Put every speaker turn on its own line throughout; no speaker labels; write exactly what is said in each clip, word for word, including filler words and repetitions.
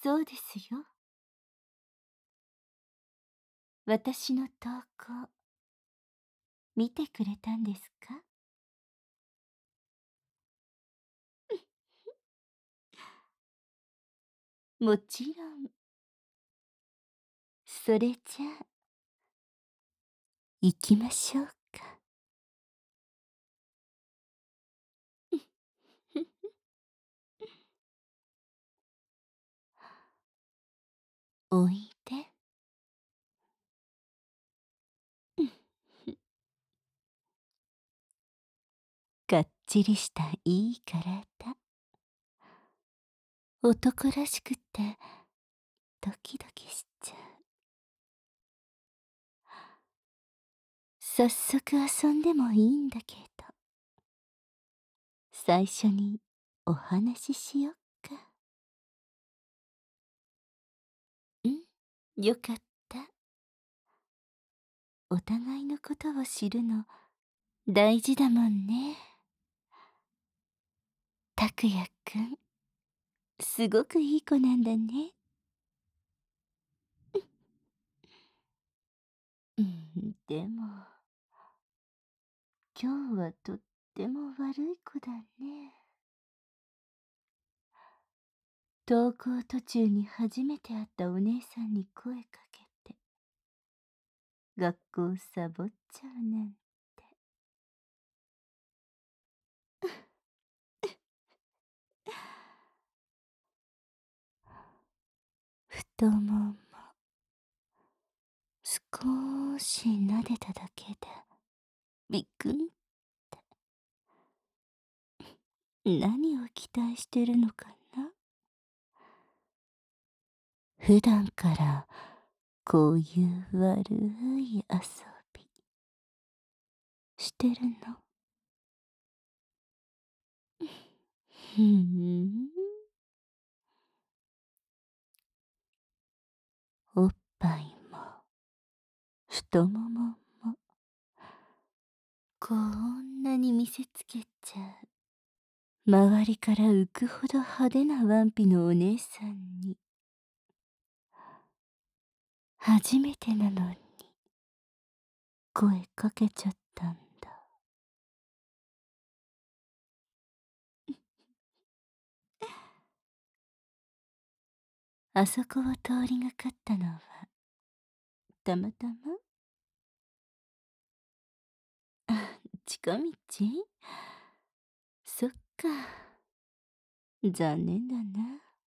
そうですよ。私の投稿、見てくれたんですか？もちろん。それじゃあ、行きましょうか。おいで。がっちりしたいい体。男らしくて、ドキドキしちゃう。早速遊んでもいいんだけど、最初にお話ししよっか。ん？よかった。お互いのことを知るの大事だもんね。拓也くん、すごくいい子なんだね。うん、でも、今日はとっても悪い子だね。登校途中に初めて会ったお姉さんに声かけて、学校サボっちゃうなんて。太もも、少し撫でただけで、びっくんって。何を期待してるのかな？普段からこういう悪い遊びしてるの？ふん。おっぱいも太もももこんなに見せつけちゃう。周りから浮くほど派手なワンピのお姉さんに初めてなのに声かけちゃったんだ。あそこを通りがかったのはたまたま？あ、近道？そっか。残念だな。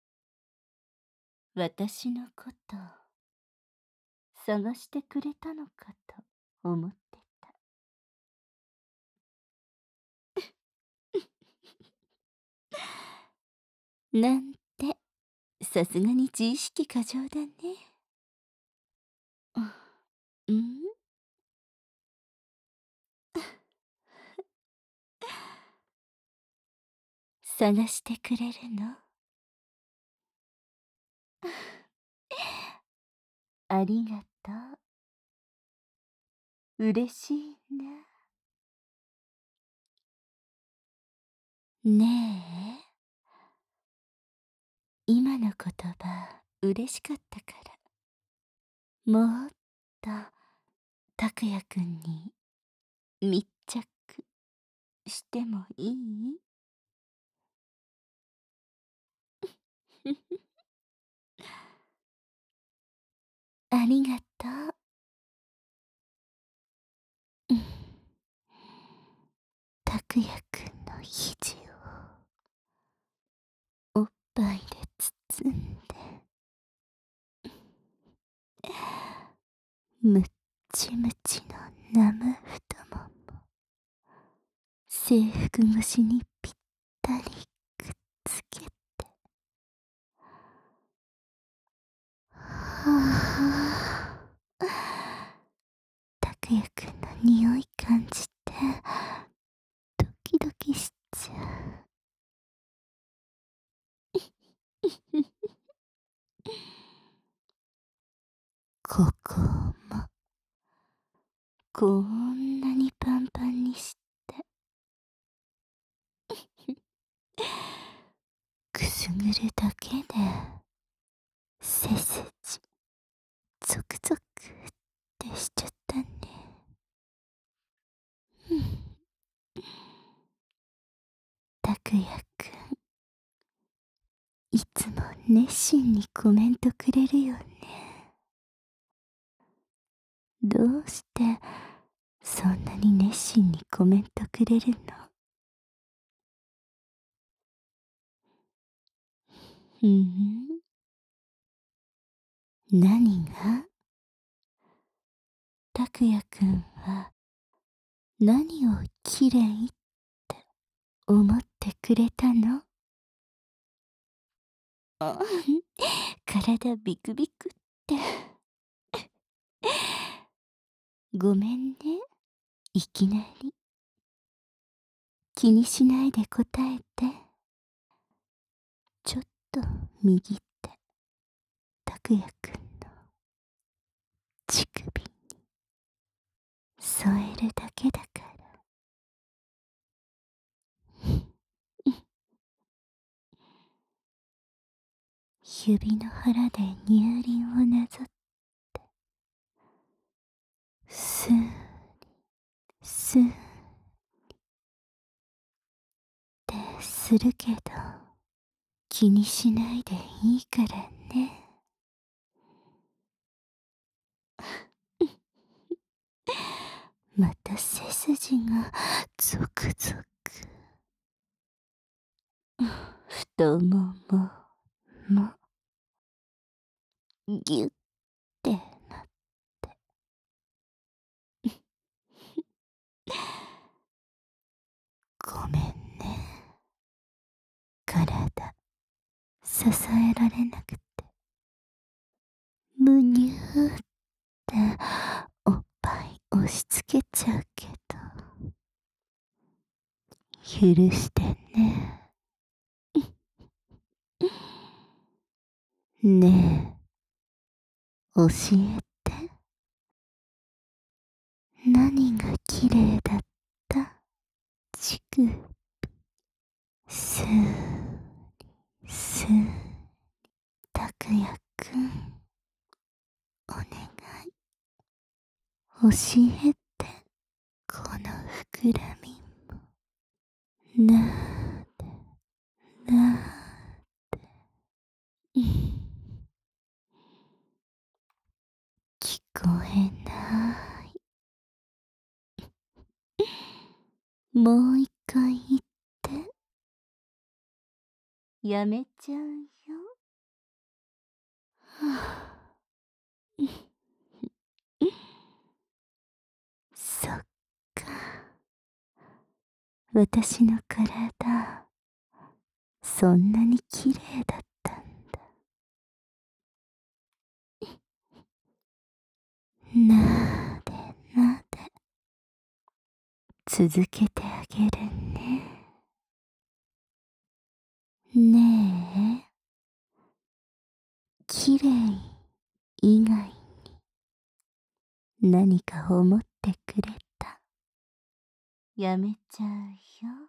私のこと探してくれたのかと思ってた。なんて、さすがに自意識過剰だね。うん？探してくれるの？ありがとう。嬉しいな。ねえ、今の言葉嬉しかったから、もっと拓也くんに密着してもいい？ありがとう。うん。拓也くんの肘をおっぱいで包んで、むっちむちの生太もも、制服越しにぴったりくっつけて、はぁ、拓也くんの匂い感じてドキドキしちゃう。ここもこんなにパンパンにしてくすぐるだけでいつも熱心にコメントくれるよね。どうしてそんなに熱心にコメントくれるの？うん？何が？拓也くんは何をきれいって思ってくれたの？あ体ビクビクって。ごめんね、いきなり。気にしないで答えて。ちょっと右手、拓也くんの乳首に添えるだけだから。指の腹で乳輪をなぞって、スーリスーリってするけど、気にしないでいいからね。また背筋がゾクゾク。太もももギュッてなって。ごめんね。体支えられなくて。むにゅーっておっぱい押し付けちゃうけど。許してね。ねえ、教えて。何が綺麗だった？乳首。スーリスーリ。拓也くん、お願い。教えて。この膨らみも。なーで、なーで。うん、聞こえない。もう一回言って。やめちゃうよ。はあ、そっか。私の体、そんなに綺麗だったんだ。なーでなーで。続けてあげるね。ねえ、綺麗以外に何か思ってくれた？やめちゃうよ。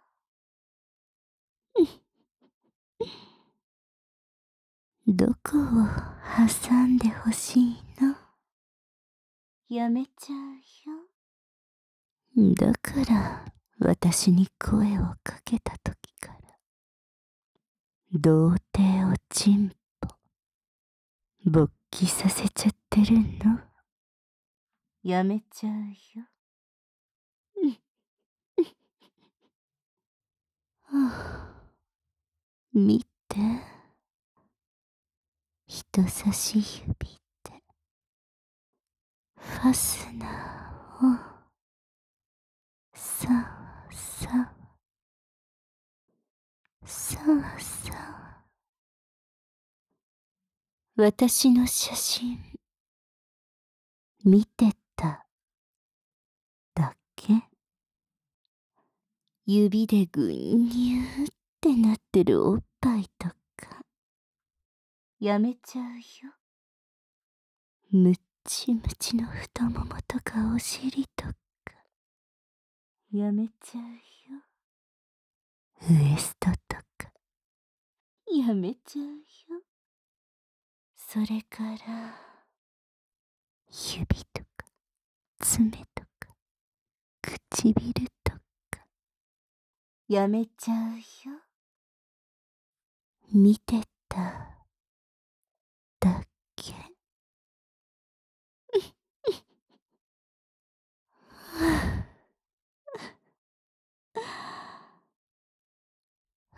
どこを挟んでほしいの？やめちゃうよ。だから私に声をかけた時から童貞をチンポ勃起させちゃってるの？やめちゃうよ。はあ、見て。人差し指でファスナーをさわさわさわさわ。私の写真見てただけ？指でぐんにゅーってなってるおっぱいとかやめちゃうよ。むっちむちの太ももとかお尻とかやめちゃうよ。ウエストとかやめちゃうよ。それから指とか爪とか唇とかやめちゃうよ。見てた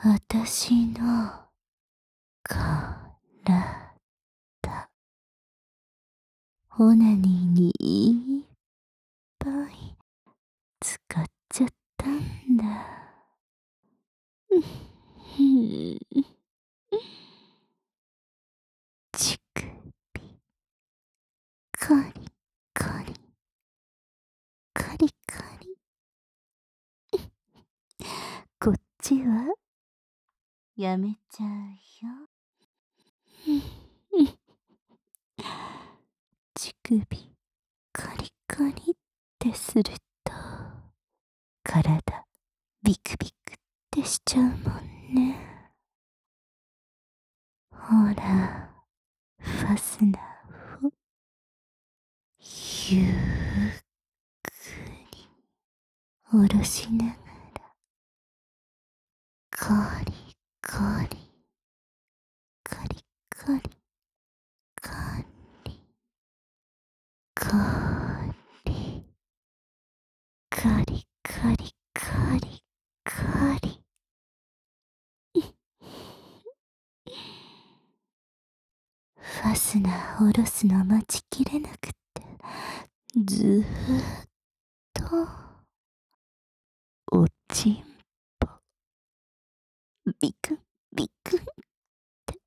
私の体オナニーにいっぱい使っちゃったんだ。うん、乳首カリカリカリカリ。こっちはやめちゃうよ。乳首カリカリってすると体ビクビクってしちゃうもんね。ほら、ファスナーをゆっくり下ろしながらカリカリカリカリカリカリカリカリカリカリ。ファスナー下ろすの待ちきれなくってずーっとおちんぽビクンビクンって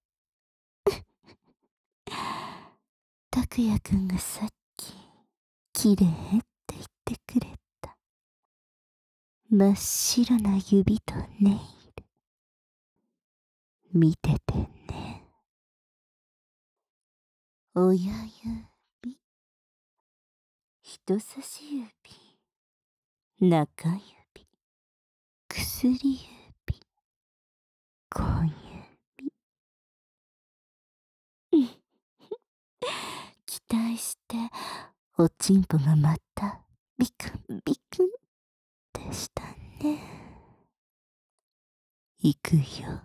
拓也くんがさっききれいって言ってくれた真っ白な指とネイル見ててね。親指、人差し指、中指、薬指、小指。うん期待しておちんぽがまたビクンビクンってしたね。いくよ。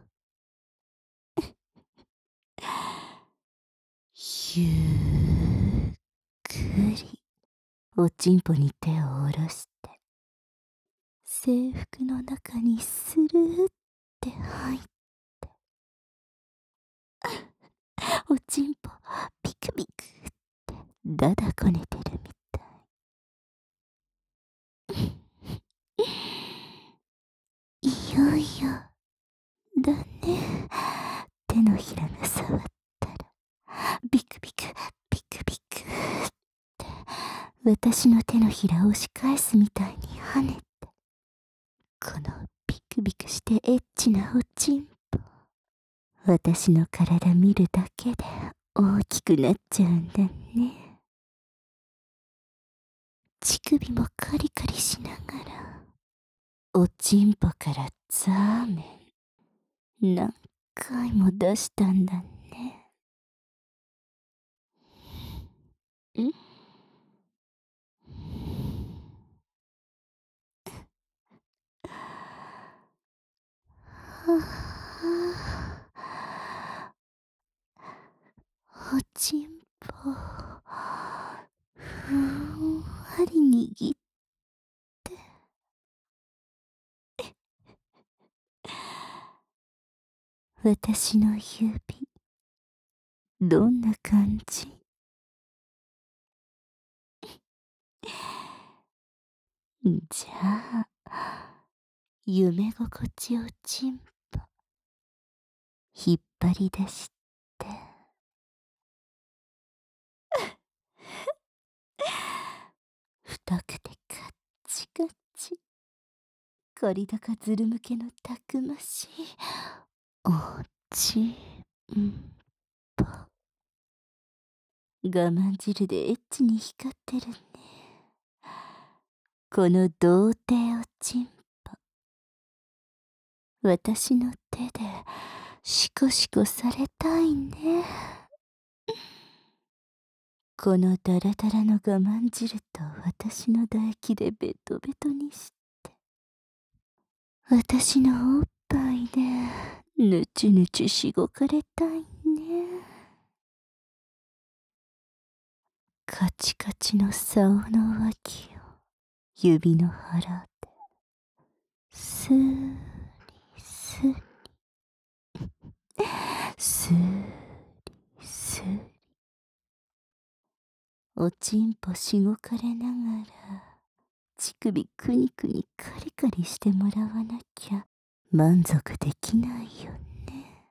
ゆっくりおちんぽに手を下ろして制服の中にスルーって入っておちんぽビクビクってだだこねてるみたい。いよいよだね。手のひらが触ったらビクビクビクビクって私の手のひらを押し返すみたいに跳ねてこのビクビクしてエッチなおちんぽ私の体見るだけで大きくなっちゃうんだね。乳首もカリカリしながらおちんぽからザーメン何回も出したんだね。んはあ、おちんぽふんわり握って私の指どんな感じ？じゃあ夢心地おちんぽ引っ張り出して太くてカッチカチコリドカズル向けのたくましいおちんぽ我慢汁でエッチに光ってるね。この童貞おちんぽ私の手でシコシコされたいね。このダラダラの我慢汁と私の唾液でベトベトにして私のおっぱいでぬちゅぬちゅしごかれたいね。カチカチの竿の脇を指の腹でスーリスリすーりすーり、おちんぽしごかれながら乳首くにくにカリカリしてもらわなきゃ満足できないよね。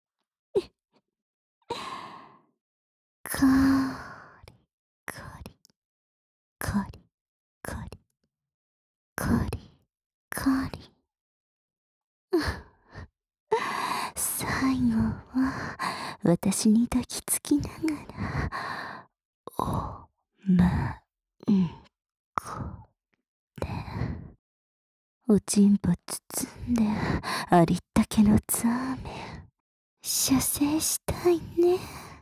カリカリカリカリカリカリ。最後は私に抱きつきながらおまんこでおちんぽ包んでありったけのザーメン射精したいね。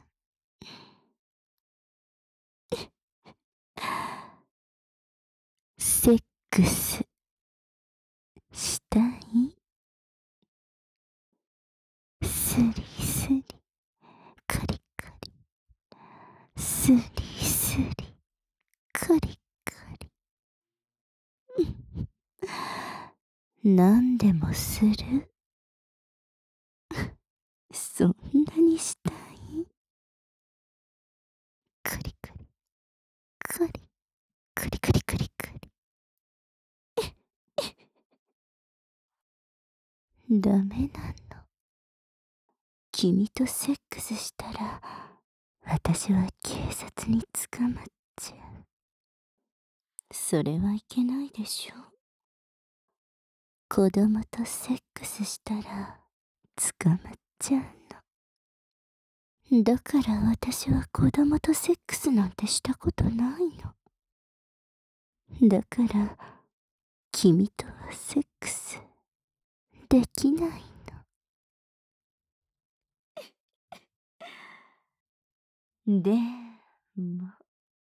セックスしたい？スリスリカリカリスリスリカリカリ。何でもする？そんなにしたい？カリカリカリカリカリカリカリ。ダメなの。君とセックスしたら私は警察に捕まっちゃう。それはいけないでしょ。子供とセックスしたら捕まっちゃうの。だから私は子供とセックスなんてしたことないの。だから君とはセックスできないの。でも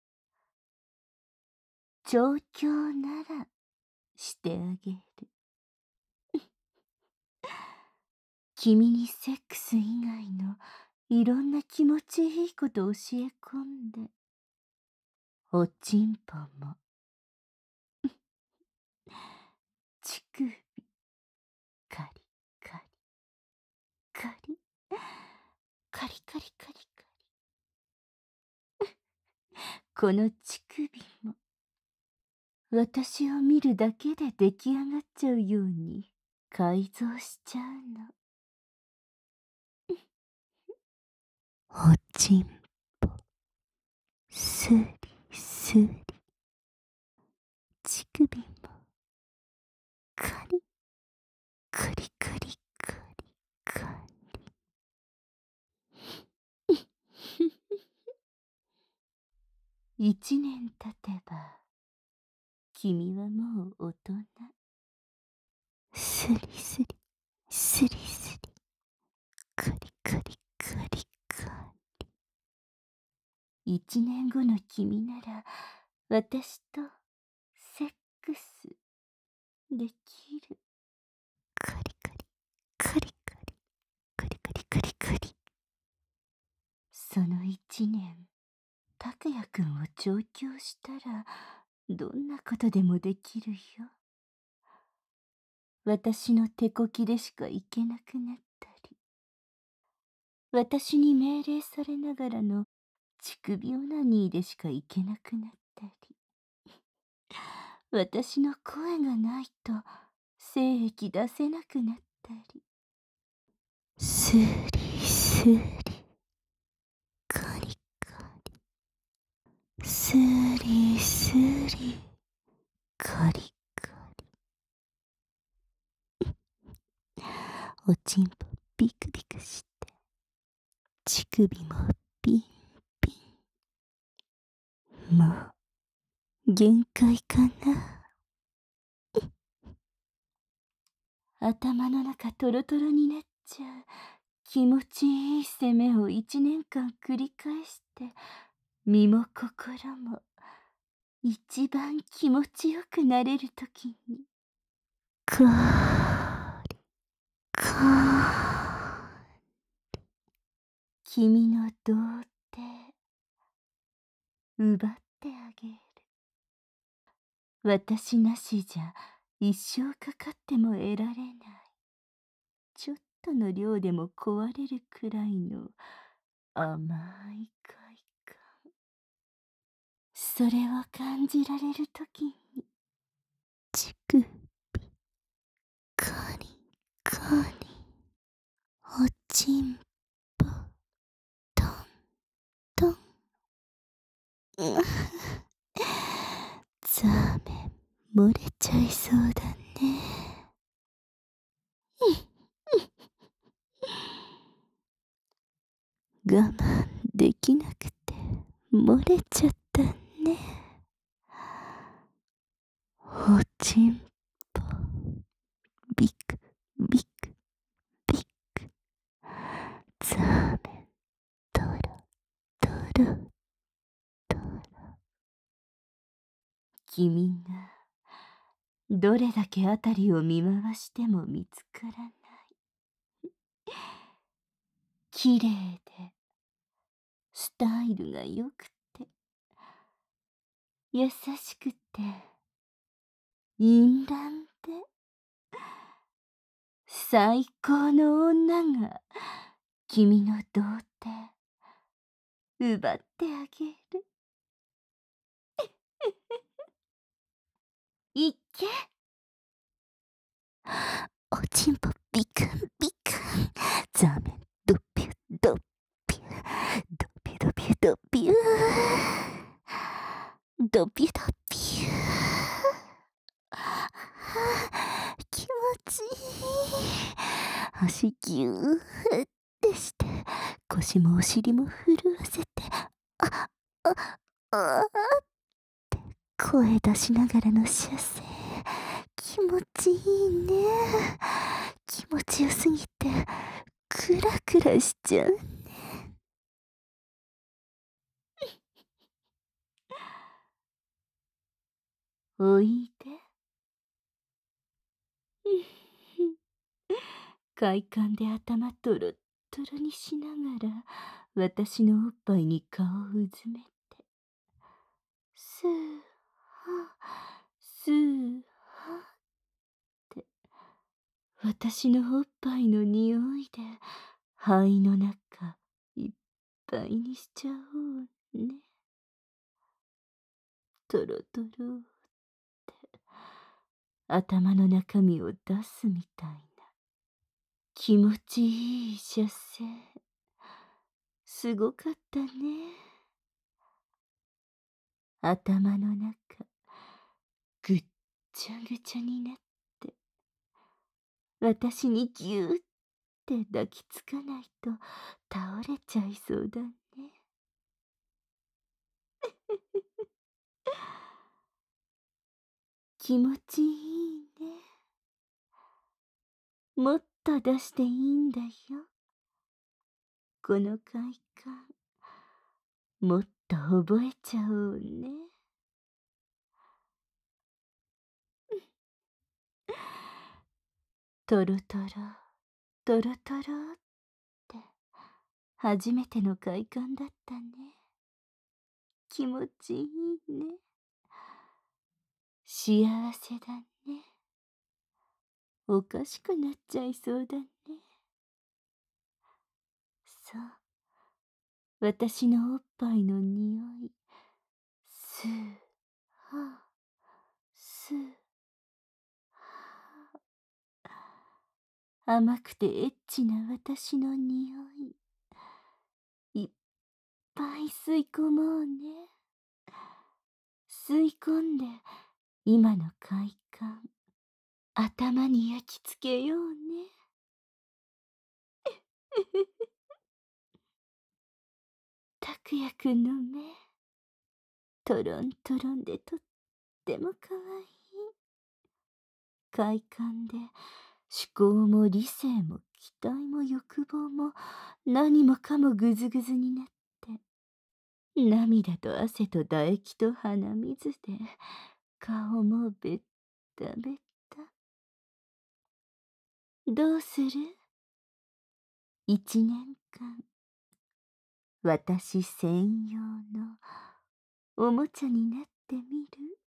調教ならしてあげる。君にセックス以外のいろんな気持ちいいこと教え込んで、おちんぽも乳首カリカリカリカリカリカリカリ。この乳首も私を見るだけで出来上がっちゃうように改造しちゃうの。おちんぽスリスリ、乳首もカリカリカリカリカリ。一年経てば君はもう大人。スリスリスリスリカリカリカリカリ。一年後の君なら私とセックスできる。カリカリカリカリカリカリカリカリ。その一年拓也くんを調教したらどんなことでもできるよ。私の手こきでしか行けなくなったり、私に命令されながらの乳首オナニーでしか行けなくなったり、私の声がないと精液出せなくなったり、スリスリカリカリスリスリカリカリ。おちんぽビクビクして乳首もピンピン。もう限界かな。頭の中トロトロになっちゃう気持ちいい攻めを一年間繰り返して身も心も一番気持ちよくなれるときにカーリカーリ、君の童貞奪ってあげる。私なしじゃ一生かかっても得られないちょっとの量でも壊れるくらいの甘い快感。それを感じられるときに、乳首、カリカリ、おちんぽ、トントン。うザーメン、漏れちゃいそうだね。我慢できなくて漏れちゃったね。おちんぽ、ビクビクビク。ザーメン、トロトロトロ。君がどれだけあたりを見回しても見つからない。綺麗でスタイルが良くて優しくて淫乱で最高の女が君の童貞奪ってあげる。いっけ。おちんぽビクンビクン。ザーメンドピュドピュドピュドピュドピュドピュドピュ。気持ちいい。足ぎゅーってして腰もお尻も震わせて、あああって声出しながらの射精。気持ちいいね。気持ちよすぎてクラクラしちゃうね。おいで。快感で頭トロットロにしながら私のおっぱいに顔をうずめて、スーハスーハって私のおっぱいの匂いで肺の中いっぱいにしちゃおうね。トロトロって頭の中身を出すみたいな気持ちいい射精。すごかったね。頭の中ぐっちゃぐちゃになって私にぎゅーって抱きつかないと倒れちゃいそうだね。気持ちいいね。もっと出していいんだよ。この快感もっと覚えちゃおうね。トロトロトロトロって初めての快感だったね。気持ちいいね。幸せだね。おかしくなっちゃいそうだね。そう、私のおっぱいの匂い、スーハースーハー。甘くてエッチな私の匂い、いっぱい吸い込もうね。吸い込んで今の快感頭に焼き付けようね。拓也くんの目トロントロンでとってもかわいい。快感で思考も理性も期待も欲望も何もかもぐずぐずになって涙と汗と唾液と鼻水で顔もベッタベッタ。どうする？一年間私専用のおもちゃになってみる？